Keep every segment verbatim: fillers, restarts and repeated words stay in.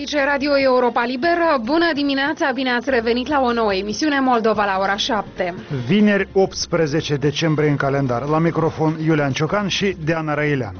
Aici Radio Europa Liberă. Bună dimineața, bine ați revenit la o nouă emisiune Moldova la ora șapte. Vineri optsprezece decembrie în calendar. La microfon Iulian Ciocan și Deana Răileanu.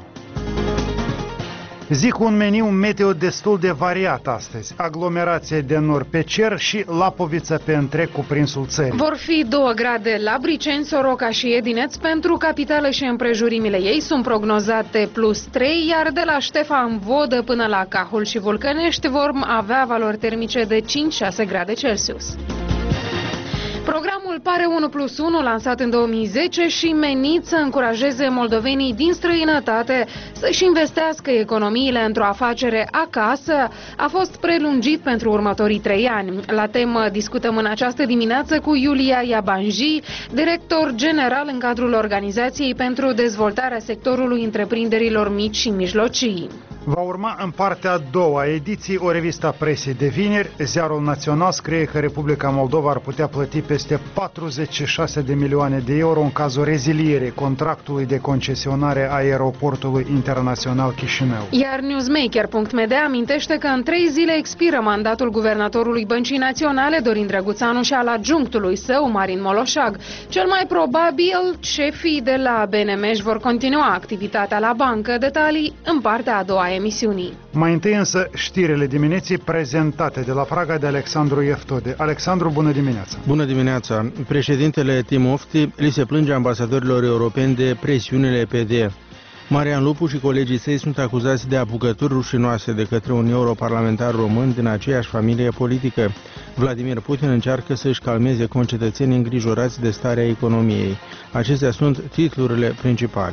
Zi cu un meniu meteo destul de variat astăzi. Aglomerație de nor pe cer și Lapoviță pe întreg cuprinsul țării. Vor fi două grade la Briceni, Soroca și Edineț. Pentru capitală și împrejurimile ei sunt prognozate plus trei, iar de la Ștefan Vodă până la Cahul și Vulcănești vor avea valori termice de cinci șase grade Celsius. Programul Pare unu plus unu, lansat în două mii zece și menit să încurajeze moldovenii din străinătate să-și investească economiile într-o afacere acasă, a fost prelungit pentru următorii trei ani. La temă discutăm în această dimineață cu Iulia Iabanji, director general în cadrul Organizației pentru Dezvoltarea Sectorului Întreprinderilor Mici și Mijlocii. Va urma în partea a doua ediții o revistă a presei de vineri. Ziarul Național scrie că Republica Moldova ar putea plăti peste patruzeci și șase de milioane de euro în cazul rezilierii contractului de concesionare a aeroportului internațional Chișinău. Iar newsmaker punct m d amintește că în trei zile expiră mandatul guvernatorului Băncii Naționale, Dorin Drăguțanu, și al adjunctului său, Marin Moloșag. Cel mai probabil, șefii de la B N M își vor continua activitatea la bancă. Detalii în partea a doua emisiunii. Mai întâi însă știrile dimineții prezentate de la Praga de Alexandru Ieftode. Alexandru, bună dimineața! Bună dimineața! Președintele Timofti li se plânge ambasadorilor europeni de presiunile P D. Marian Lupu și colegii săi sunt acuzați de apucături rușinoase de către un europarlamentar român din aceeași familie politică. Vladimir Putin încearcă să-și calmeze concetățenii îngrijorați de starea economiei. Acestea sunt titlurile principale.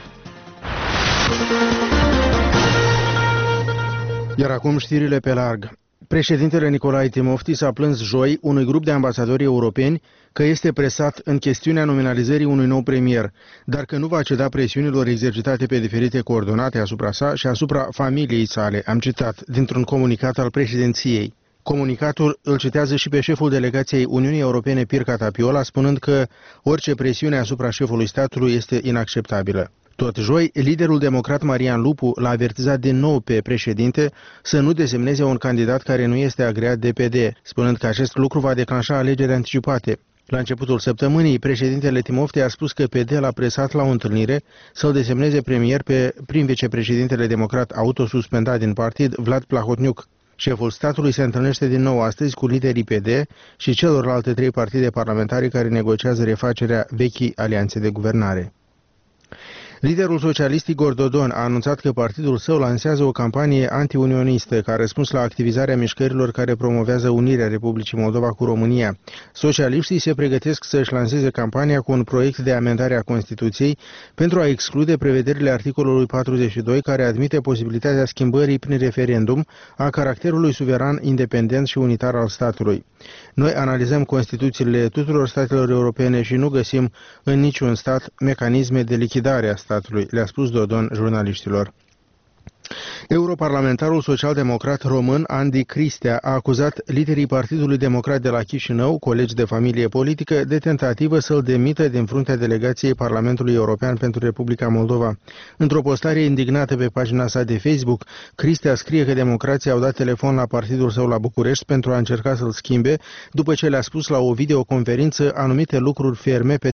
Iar acum știrile pe larg. Președintele Nicolae Timofti s-a plâns joi unui grup de ambasadori europeni că este presat în chestiunea nominalizării unui nou premier, dar că nu va ceda presiunilor exercitate pe diferite coordonate asupra sa și asupra familiei sale, am citat dintr-un comunicat al președinției. Comunicatul îl citează și pe șeful delegației Uniunii Europene Pirca Tapiola, spunând că orice presiune asupra șefului statului este inacceptabilă. Tot joi, liderul democrat Marian Lupu l-a avertizat din nou pe președinte să nu desemneze un candidat care nu este agreat de P D, spunând că acest lucru va declanșa alegeri anticipate. La începutul săptămânii, președintele Timofti a spus că P D l-a presat la o întâlnire să-l desemneze premier pe prim vicepreședintele democrat autosuspendat din partid, Vlad Plahotniuc. Șeful statului se întâlnește din nou astăzi cu liderii P D și celorlalte trei partide parlamentare care negociază refacerea vechii alianțe de guvernare. Liderul socialist Igor Dodon a anunțat că partidul său lansează o campanie antiunionistă ca răspuns la activizarea mișcărilor care promovează unirea Republicii Moldova cu România. Socialiștii se pregătesc să-și lanseze campania cu un proiect de amendare a Constituției pentru a exclude prevederile articolului patruzeci și doi care admite posibilitatea schimbării prin referendum a caracterului suveran, independent și unitar al statului. Noi analizăm Constituțiile tuturor statelor europene și nu găsim în niciun stat mecanisme de lichidare a statului, le-a spus Dodon jurnaliștilor. Europarlamentarul social-democrat român Andy Cristea a acuzat liderii Partidului Democrat de la Chișinău, colegi de familie politică, de tentativă să-l demită din fruntea delegației Parlamentului European pentru Republica Moldova. Într-o postare indignată pe pagina sa de Facebook, Cristea scrie că democrații au dat telefon la partidul său la București pentru a încerca să-l schimbe, după ce le-a spus la o videoconferință anumite lucruri ferme pe